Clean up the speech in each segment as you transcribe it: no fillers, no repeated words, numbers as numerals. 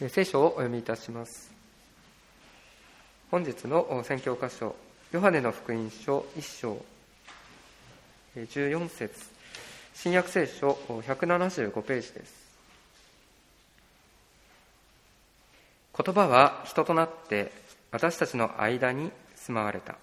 聖書をお読みいたします。本日の宣教箇所、ヨハネの福音書1章14節、新約聖書175ページです。言葉は人となって私たちの間に住まわれた。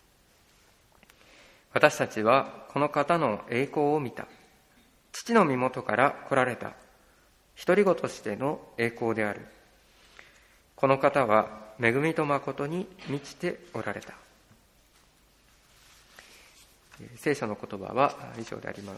私たちはこの方の栄光を見た。父の身元から来られた独り子としての栄光である。この方は恵みと誠に満ちておられた。聖書の言葉は以上であります。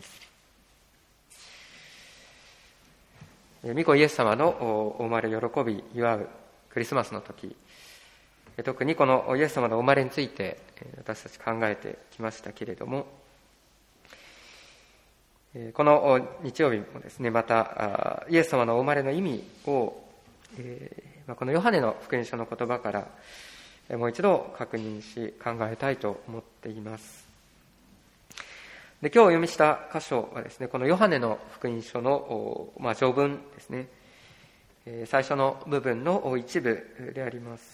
御子イエス様のお生まれ喜び祝うクリスマスの時、特にこのイエス様のお生まれについて私たち考えてきましたけれども、この日曜日もですね、またイエス様のお生まれの意味をこのヨハネの福音書の言葉からもう一度確認し考えたいと思っています。で、今日お読みした箇所はですね、このヨハネの福音書の序文ですね、最初の部分の一部であります。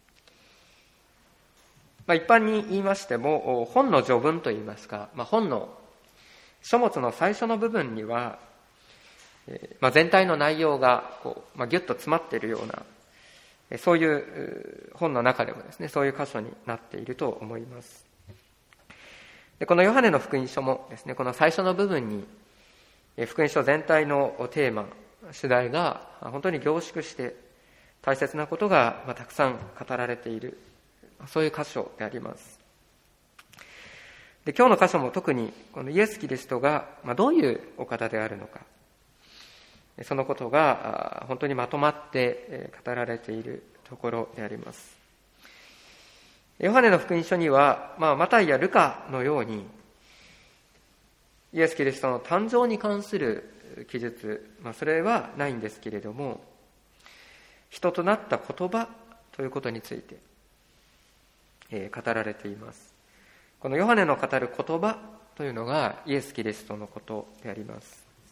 一般に言いましても、本の序文といいますか、本の書物の最初の部分には、全体の内容がギュッと詰まっているような、そういう本の中でもですね、そういう箇所になっていると思います。で、このヨハネの福音書もですね、この最初の部分に福音書全体のテーマ、主題が本当に凝縮して大切なことがたくさん語られている、そういう箇所であります。で、今日の箇所も特にこのイエス・キリストがどういうお方であるのか、そのことが本当にまとまって語られているところであります。ヨハネの福音書には、マタイやルカのようにイエス・キリストの誕生に関する記述、それはないんですけれども、人となった言葉ということについて語られています。このヨハネの語る言葉というのがイエス・キリストのことであります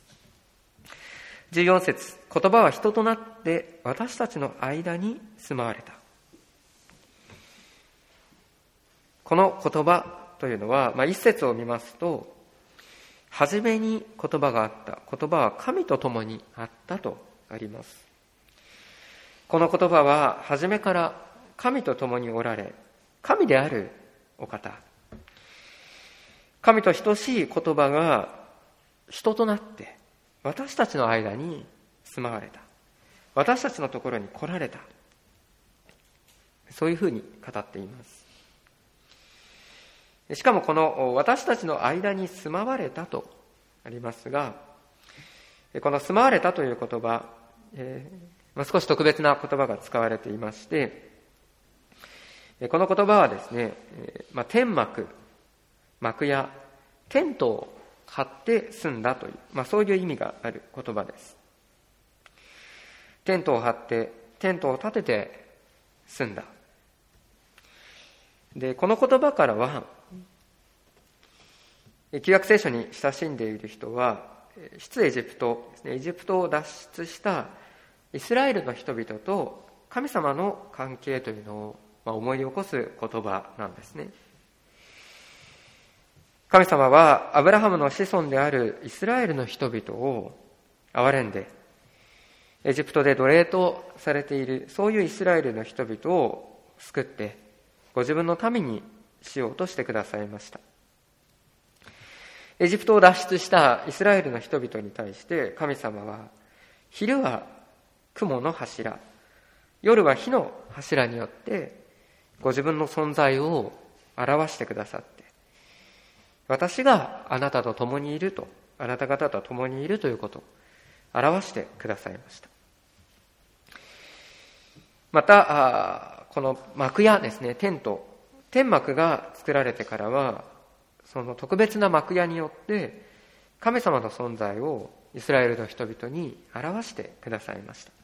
。14節、言葉は人となって私たちの間に住まわれた。この言葉というのは、一節を見ますと、初めに言葉があった。言葉は神と共にあったとあります。この言葉は初めから神と共におられ、神であるお方。神と等しい言葉が人となって私たちの間に住まわれた。私たちのところに来られた。そういうふうに語っています。しかもこの私たちの間に住まわれたとありますが、この住まわれたという言葉、少し特別な言葉が使われていまして、この言葉はですね、天幕、幕やテントを張って住んだという、そういう意味がある言葉です。テントを張って、テントを立てて住んだ。で、この言葉からは、旧約聖書に親しんでいる人は、出エジプトですね、エジプトを脱出したイスラエルの人々と神様の関係というのを思い起こす言葉なんですね。神様はアブラハムの子孫であるイスラエルの人々を憐れんで、エジプトで奴隷とされているそういうイスラエルの人々を救ってご自分の民にしようとしてくださいました。エジプトを脱出したイスラエルの人々に対して神様は、昼は雲の柱、夜は火の柱によってご自分の存在を表してくださって、私があなたと共にいると、あなた方と共にいるということを表してくださいました。また、この幕やですね、テント、天幕が作られてからは、その特別な幕屋によって神様の存在をイスラエルの人々に表してくださいました。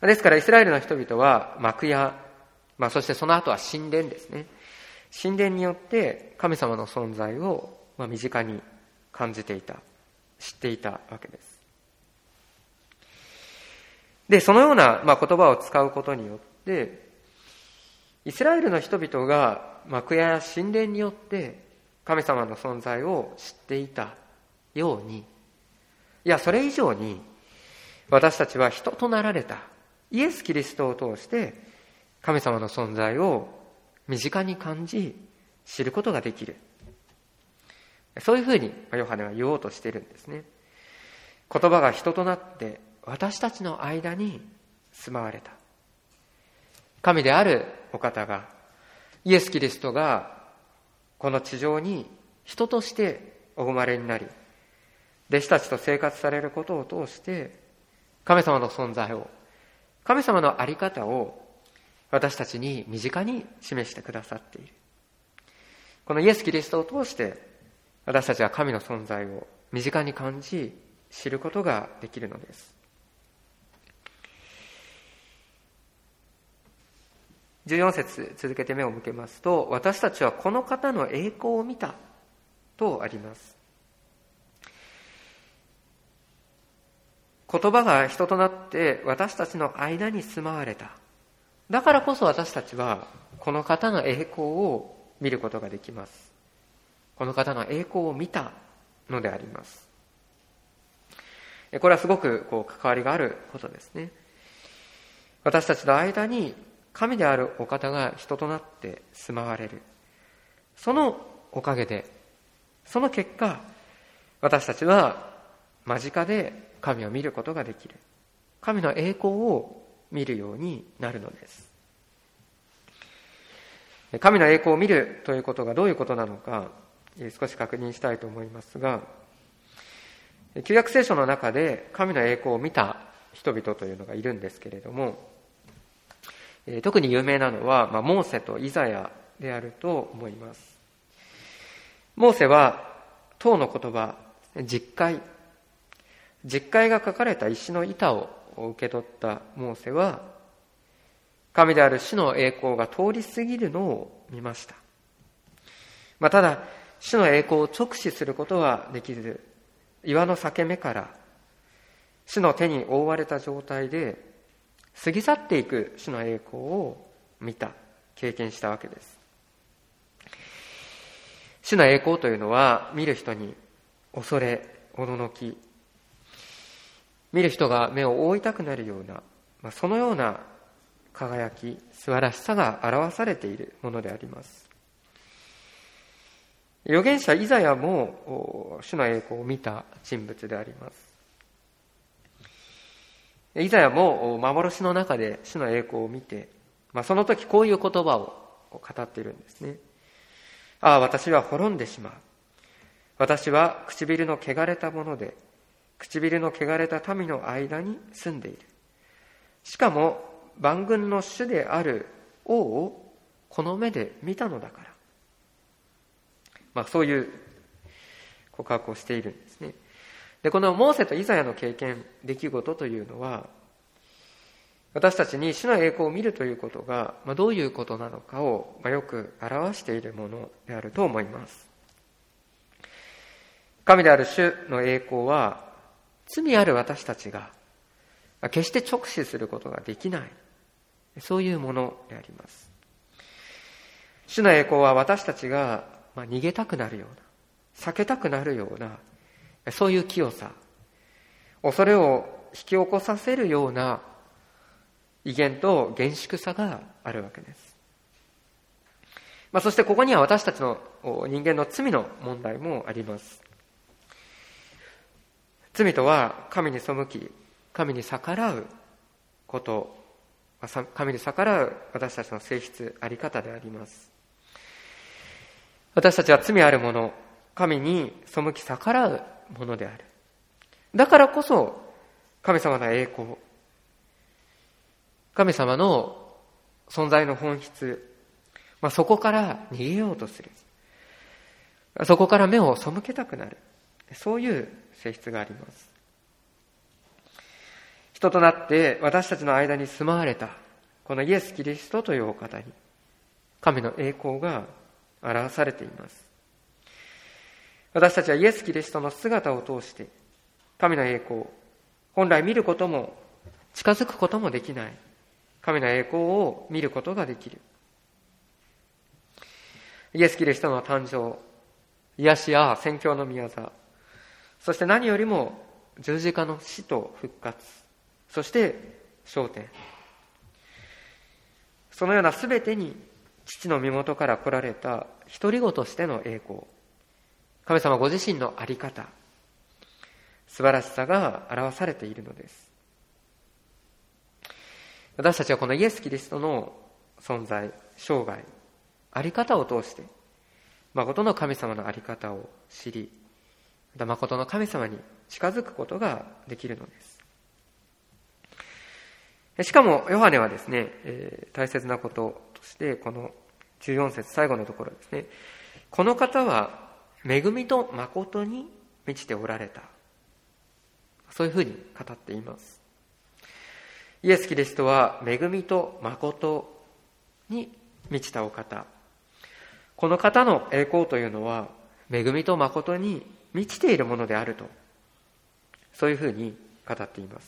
ですからイスラエルの人々は幕屋、そしてその後は神殿ですね。神殿によって神様の存在を身近に感じていた、知っていたわけです。 で、そのような言葉を使うことによって、イスラエルの人々が幕屋や神殿によって神様の存在を知っていたように、いや、それ以上に私たちは人となられたイエス・キリストを通して神様の存在を身近に感じ、知ることができる。そういうふうにヨハネは言おうとしているんですね。言葉が人となって私たちの間に住まわれた。神であるお方が、イエス・キリストがこの地上に人としてお生まれになり、弟子たちと生活されることを通して神様の存在を、神様の在り方を私たちに身近に示してくださっている。このイエス・キリストを通して私たちは神の存在を身近に感じ、知ることができるのです。14節続けて目を向けますと、私たちはこの方の栄光を見たとあります。言葉が人となって私たちの間に住まわれた。だからこそ私たちはこの方の栄光を見ることができます。この方の栄光を見たのであります。これはすごく関わりがあることですね。私たちの間に神であるお方が人となって住まわれる。そのおかげで、その結果、私たちは間近で神を見ることができる。神の栄光を見るようになるのです。神の栄光を見るということがどういうことなのか、少し確認したいと思いますが、旧約聖書の中で神の栄光を見た人々というのがいるんですけれども、特に有名なのは、モーセとイザヤであると思います。モーセは10の言葉、十戒が書かれた石の板を受け取ったモーセは、神である主の栄光が通り過ぎるのを見ました。ただ、主の栄光を直視することはできず、岩の裂け目から主の手に覆われた状態で過ぎ去っていく主の栄光を見た、経験したわけです。主の栄光というのは見る人に恐れ、おののき、見る人が目を覆いたくなるような、そのような輝き、素晴らしさが表されているものであります。預言者イザヤも主の栄光を見た人物であります。イザヤも幻の中で主の栄光を見て、その時こういう言葉を語っているんですね。ああ、私は滅んでしまう。私は唇の汚れたもので、唇の汚れた民の間に住んでいる。しかも万軍の主である王をこの目で見たのだから。そういう告白をしているんですね。で、このモーセとイザヤの経験、出来事というのは、私たちに主の栄光を見るということが、どういうことなのかをよく表しているものであると思います。神である主の栄光は、罪ある私たちが決して直視することができない、そういうものであります。主の栄光は私たちが逃げたくなるような、避けたくなるような、そういう清さ、恐れを引き起こさせるような威厳と厳粛さがあるわけです。そしてここには私たちの人間の罪の問題もあります。罪とは神に背き、神に逆らうこと、神に逆らう私たちの性質、あり方であります。私たちは罪あるもの、神に背き逆らうものである。だからこそ神様の栄光、神様の存在の本質、そこから逃げようとする。そこから目を背けたくなる。そういう性質があります。人となって私たちの間に住まわれたこのイエス・キリストというお方に神の栄光が表されています。私たちはイエス・キリストの姿を通して神の栄光、本来見ることも近づくこともできない神の栄光を見ることができる。イエス・キリストの誕生、癒しや宣教の御業、そして何よりも十字架の死と復活、そして昇天、そのようなすべてに父の身元から来られた一人子としての栄光、神様ご自身の在り方、素晴らしさが表されているのです。私たちはこのイエス・キリストの存在、生涯、在り方を通して誠の神様の在り方を知り、また誠の神様に近づくことができるのです。しかもヨハネはですね、大切なこととしてこの14節最後のところですね、この方は恵みと誠に満ちておられた、そういうふうに語っています。イエス・キリストは恵みと誠に満ちたお方、この方の栄光というのは恵みと誠に満ちているものであると、そういうふうに語っています。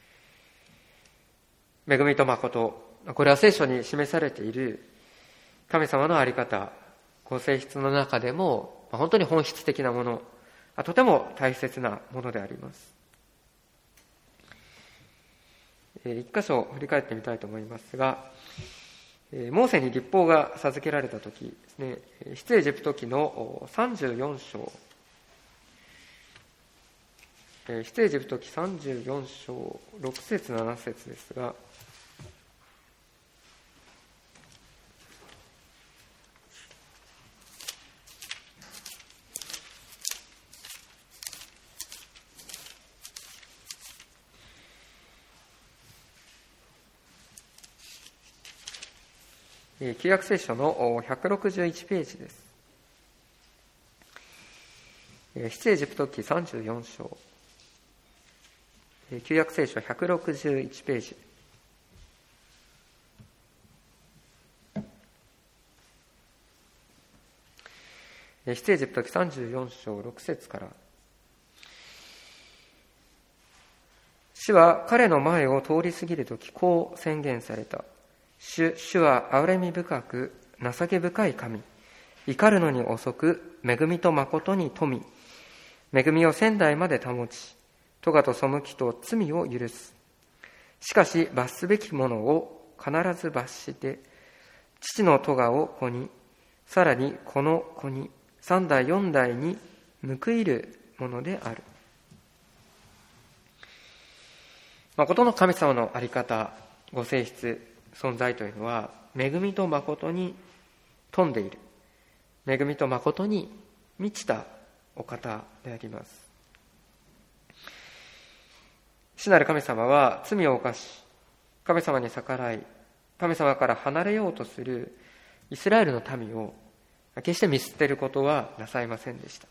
恵みと誠、これは聖書に示されている神様の在り方、ご性質の中でも本当に本質的なもの、とても大切なものであります。一箇所振り返ってみたいと思いますが、モーセに律法が授けられたときですね、出エジプト記の34章、出エジプト記34章6節7節ですが、旧約聖書の161ページです。出エジプト記34章、旧約聖書161ページ。出エジプト記34章6節から、主は彼の前を通り過ぎるときこう宣言された。主は憐れみ深く情け深い神、怒るのに遅く恵みと誠に富み、恵みを千代まで保ち、咎と背きと罪を許す。しかし罰すべきものを必ず罰して父の咎を子に、さらにこの子に三代四代に報いるものである。誠の神様の在り方、ご性質、存在というのは恵みと誠に富んでいる、恵みと誠に満ちたお方であります。主なる神様は罪を犯し、神様に逆らい、神様から離れようとするイスラエルの民を決して見捨てることはなさいませんでした。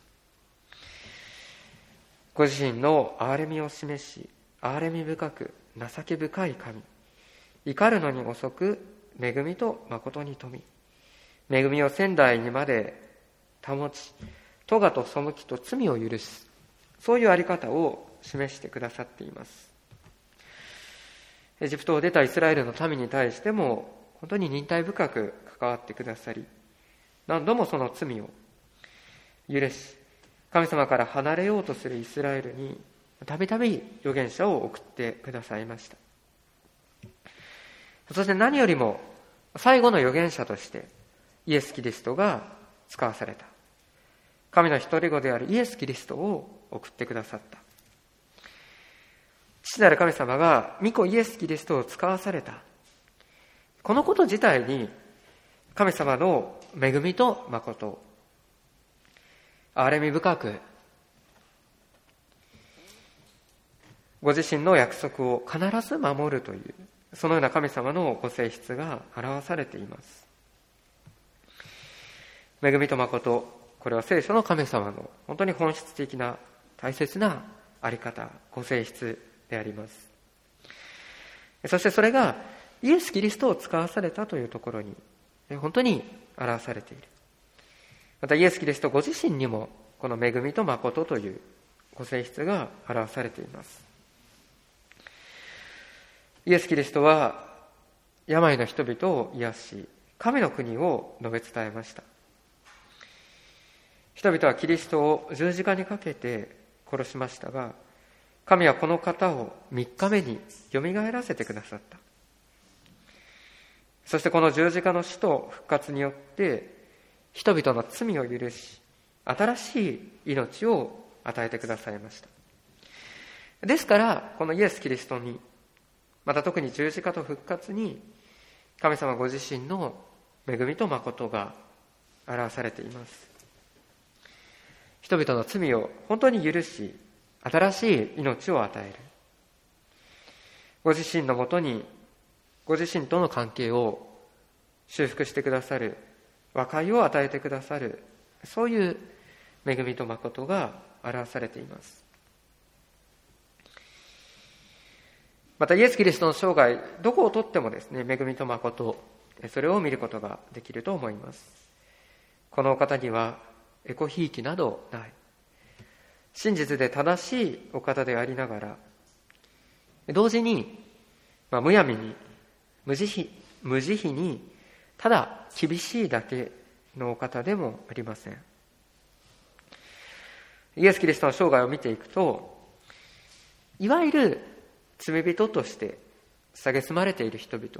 ご自身の憐れみを示し、憐れみ深く情け深い神、怒るのに遅く恵みと誠に富み、恵みを千代にまで保ち、咎と背きと罪を許す、そういうあり方を示してくださっています。エジプトを出たイスラエルの民に対しても本当に忍耐深く関わってくださり、何度もその罪を許し、神様から離れようとするイスラエルにたびたび預言者を送ってくださいました。そして何よりも最後の預言者としてイエス・キリストが使わされた。神の一人子であるイエス・キリストを送ってくださった。父なる神様が御子イエス・キリストを使わされた。このこと自体に神様の恵みと誠、憐れみ深くご自身の約束を必ず守るという、そのような神様のご性質が表されています。恵みと誠、これは聖書の神様の本当に本質的な大切なあり方、ご性質であります。そしてそれがイエス・キリストを使わされたというところに本当に表されている。またイエス・キリストご自身にもこの恵みと誠というご性質が表されています。 イエス・キリストは病の人々を癒し、神の国を述べ伝えました。人々はキリストを十字架にかけて殺しましたが、神はこの方を3日目によみがえらせてくださった。そしてこの十字架の死と復活によって人々の罪を許し、新しい命を与えてくださいました。ですからこのイエス・キリストに、また特に十字架と復活に、神様ご自身の恵みと誠が表されています。人々の罪を本当に許し、新しい命を与える。ご自身のもとに、ご自身との関係を修復してくださる、和解を与えてくださる、そういう恵みと誠が表されています。またイエス・キリストの生涯、どこをとってもですね、恵みと誠、それを見ることができると思います。このお方にはエコひいきなどない。真実で正しいお方でありながら、同時に、むやみに無慈悲にただ厳しいだけのお方でもありません。イエス・キリストの生涯を見ていくと、いわゆる罪人として蔑まれている人々、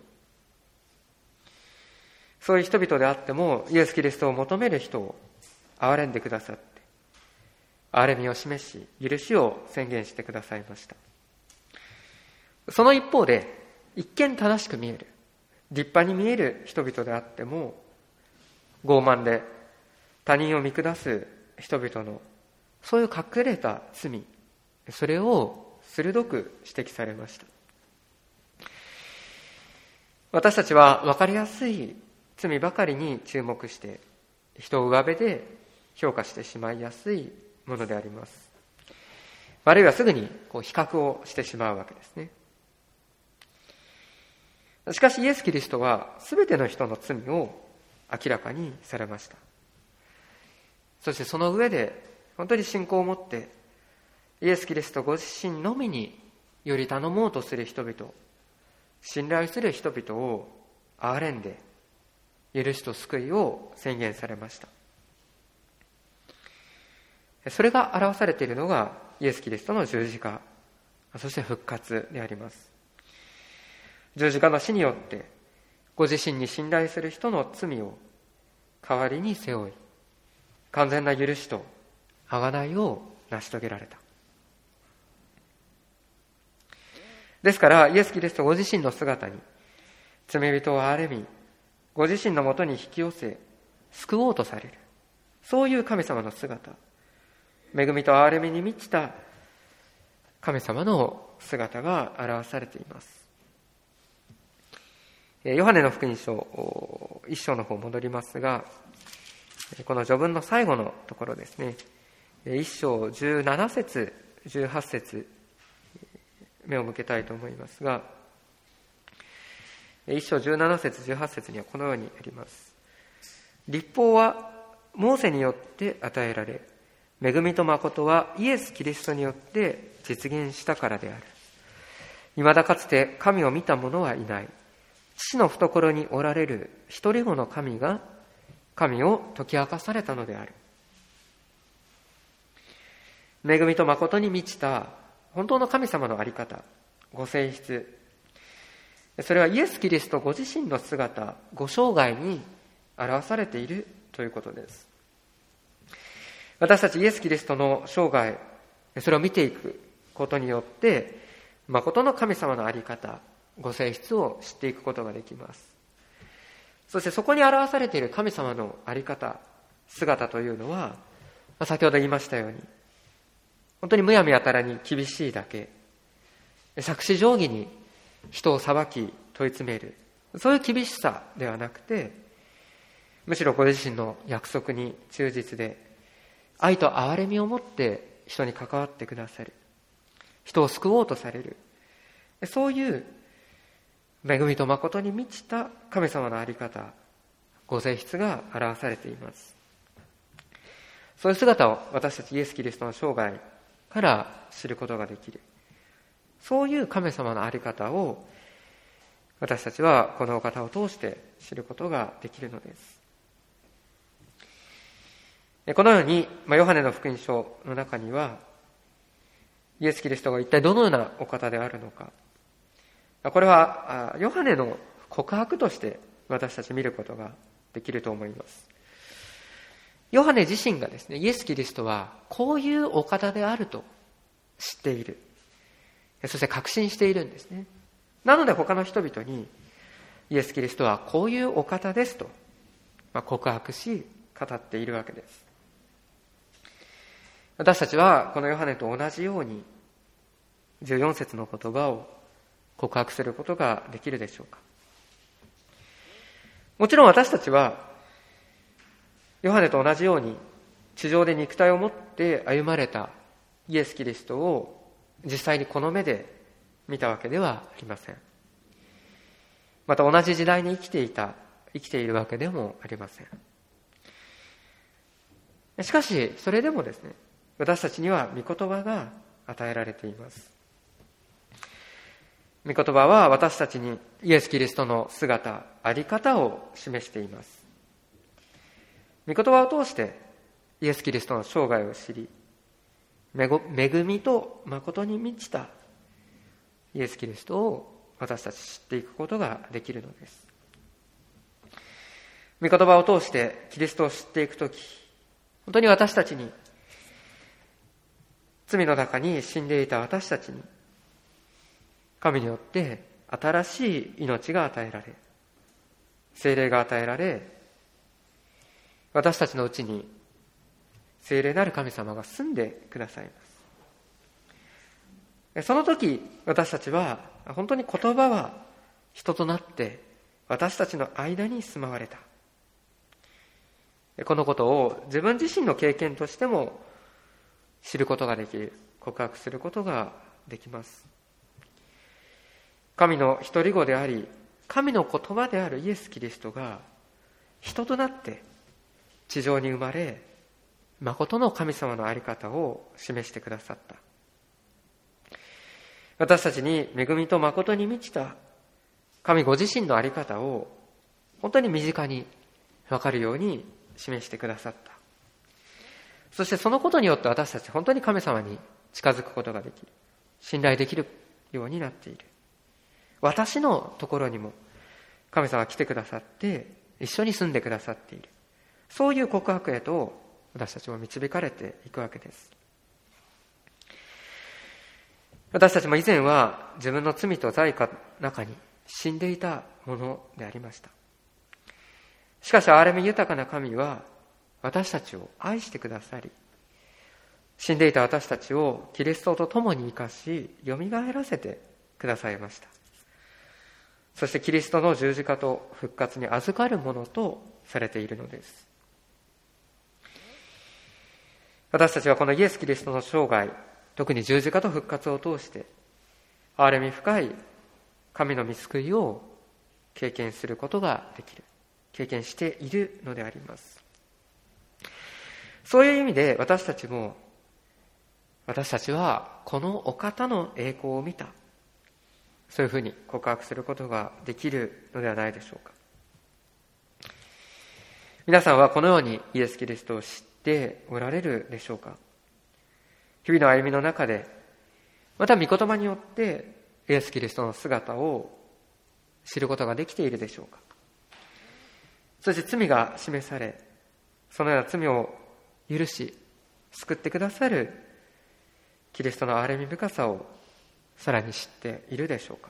そういう人々であっても、イエス・キリストを求める人を憐れんでくださって、憐れみを示し、許しを宣言してくださいました。その一方で、一見正しく見える、立派に見える人々であっても、傲慢で他人を見下す人々のそういう隠れた罪、それを鋭く指摘されました。私たちは分かりやすい罪ばかりに注目して、人を上辺で評価してしまいやすいものであります。あるいはすぐに比較をしてしまうわけですね。しかしイエス・キリストはすべての人の罪を明らかにされました。そしてその上で本当に信仰を持ってイエス・キリストご自身のみにより頼もうとする人々、信頼する人々を憐れんで許しと救いを宣言されました。それが表されているのがイエス・キリストの十字架、そして復活であります。十字架の死によってご自身に信頼する人の罪を代わりに背負い、完全な許しと贖いを成し遂げられた。ですからイエス・キリストご自身の姿に罪人を憐れみ、ご自身のもとに引き寄せ救おうとされる、そういう神様の姿、恵みと憐れみに満ちた神様の姿が表されています。ヨハネの福音書1章の方戻りますが、この序文の最後のところですね、1章17節18節目を向けたいと思いますが、1章17節18節にはこのようにあります。律法はモーセによって与えられ、恵みと誠はイエス・キリストによって実現したからである。未だかつて神を見た者はいない。父の懐におられる一人子の神が神を解き明かされたのである。恵みと誠に満ちた本当の神様の在り方、ご性質、それはイエス・キリストご自身の姿、ご生涯に表されているということです。私たちイエス・キリストの生涯、それを見ていくことによって誠の神様の在り方、ご性質を知っていくことができます。そしてそこに表されている神様の在り方、姿というのは、先ほど言いましたように、本当にむやみやたらに厳しいだけ、杓子定規に人を裁き問い詰める、そういう厳しさではなくて、むしろご自身の約束に忠実で、愛と憐れみを持って人に関わってくださる、人を救おうとされる、そういう恵みと誠に満ちた神様の在り方、ご性質が表されています。そういう姿を私たちイエス・キリストの生涯から知ることができる。そういう神様の在り方を私たちはこのお方を通して知ることができるのです。このように、ヨハネの福音書の中には、イエス・キリストが一体どのようなお方であるのか、これはヨハネの告白として私たち見ることができると思います。ヨハネ自身がですね、イエス・キリストはこういうお方であると知っている。そして確信しているんですね。なので他の人々にイエス・キリストはこういうお方ですと告白し語っているわけです。私たちはこのヨハネと同じように14節の言葉を告白することができるでしょうか。もちろん私たちはヨハネと同じように地上で肉体を持って歩まれたイエス・キリストを実際にこの目で見たわけではありません。また同じ時代に生きているわけでもありません。しかしそれでもですね、私たちには御言葉が与えられています。御言葉は私たちにイエス・キリストの姿、あり方を示しています。御言葉を通してイエス・キリストの生涯を知り、恵みと誠に満ちたイエス・キリストを私たち知っていくことができるのです。御言葉を通してキリストを知っていくとき、本当に私たちに、罪の中に死んでいた私たちに、神によって新しい命が与えられ、聖霊が与えられ、私たちのうちに聖霊なる神様が住んでくださいます。その時、私たちは本当に言葉は人となって私たちの間に住まわれた。このことを自分自身の経験としても知ることができる、告白することができます。神の一人子であり、神の言葉であるイエス・キリストが人となって地上に生まれ、誠の神様の在り方を示してくださった。私たちに恵みと誠に満ちた神ご自身の在り方を本当に身近に分かるように示してくださった。そしてそのことによって私たち本当に神様に近づくことができる、信頼できるようになっている。私のところにも神様が来てくださって一緒に住んでくださっている。そういう告白へと私たちも導かれていくわけです。私たちも以前は自分の罪と罪の中に死んでいたものでありました。しかし憐れみ豊かな神は私たちを愛してくださり、死んでいた私たちをキリストと共に生かし、よみがえらせてくださいました。そしてキリストの十字架と復活に預かるものとされているのです。私たちはこのイエス・キリストの生涯、特に十字架と復活を通して憐れみ深い神の御救いを経験することができる、経験しているのであります。そういう意味で私たちはこのお方の栄光を見た、そういうふうに告白することができるのではないでしょうか。皆さんはこのようにイエス・キリストを知っておられるでしょうか。日々の歩みの中で、また御言葉によってイエス・キリストの姿を知ることができているでしょうか。そして罪が示され、そのような罪を許し救ってくださるキリストの憐れみ深さをさらに知っているでしょうか。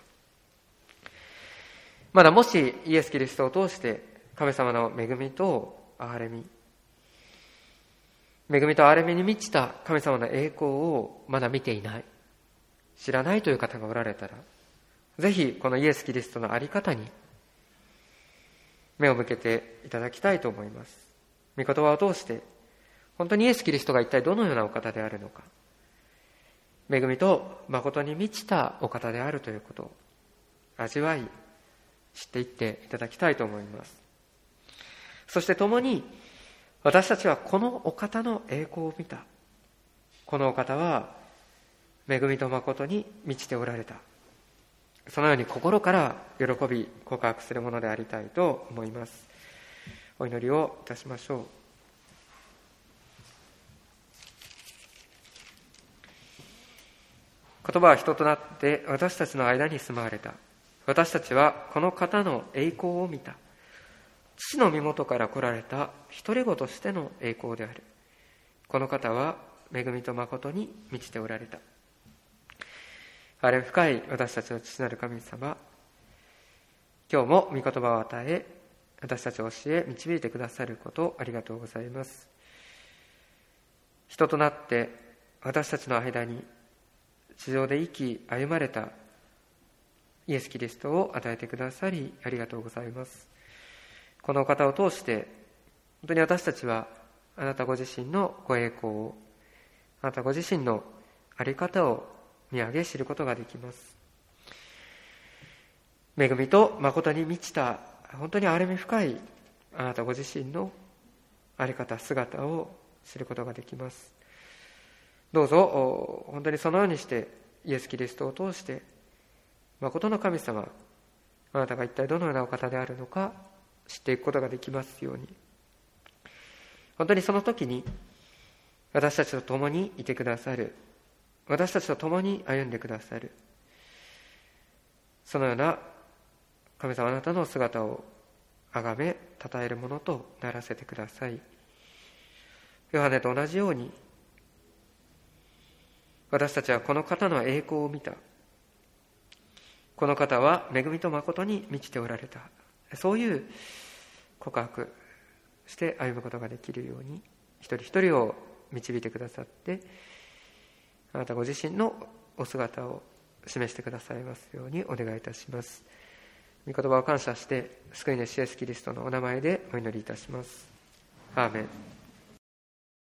まだもしイエス・キリストを通して神様の恵みと憐れみ、恵みと憐れみに満ちた神様の栄光をまだ見ていない、知らないという方がおられたら、ぜひこのイエス・キリストの在り方に目を向けていただきたいと思います。御言葉を通して本当にイエス・キリストが一体どのようなお方であるのか、恵みと誠に満ちたお方であるということを味わい知っていっていただきたいと思います。そして共に私たちはこのお方の栄光を見た。このお方は恵みと誠に満ちておられた。 そのように心から喜び告白するものでありたいと思います。お祈りをいたしましょう。言葉は人となって私たちの間に住まわれた。私たちはこの方の栄光を見た。父の身元から来られた独り子としての栄光である。この方は恵みと誠に満ちておられた。あれ深い私たちの父なる神様、今日も御言葉を与え、私たちを教え導いてくださることありがとうございます。人となって私たちの間に地上で生き歩まれたイエス・キリストを与えてくださりありがとうございます。この方を通して本当に私たちはあなたご自身のご栄光を、あなたご自身の在り方を見上げ知ることができます。恵みと誠に満ちた本当に憐れみ深いあなたご自身の在り方姿を知ることができます。どうぞ本当にそのようにしてイエス・キリストを通して誠の神様、あなたが一体どのようなお方であるのか知っていくことができますように、本当にその時に私たちと共にいてくださる、私たちと共に歩んでくださる、そのような神様あなたの姿を崇め称えるものとならせてください。ヨハネと同じように私たちはこの方の栄光を見た。この方は恵みと誠に満ちておられた。そういう告白して歩むことができるように一人一人を導いてくださって、あなたご自身のお姿を示してくださいますようにお願いいたします。御言葉を感謝して救い主イエス・キリストのお名前でお祈りいたします。アーメン。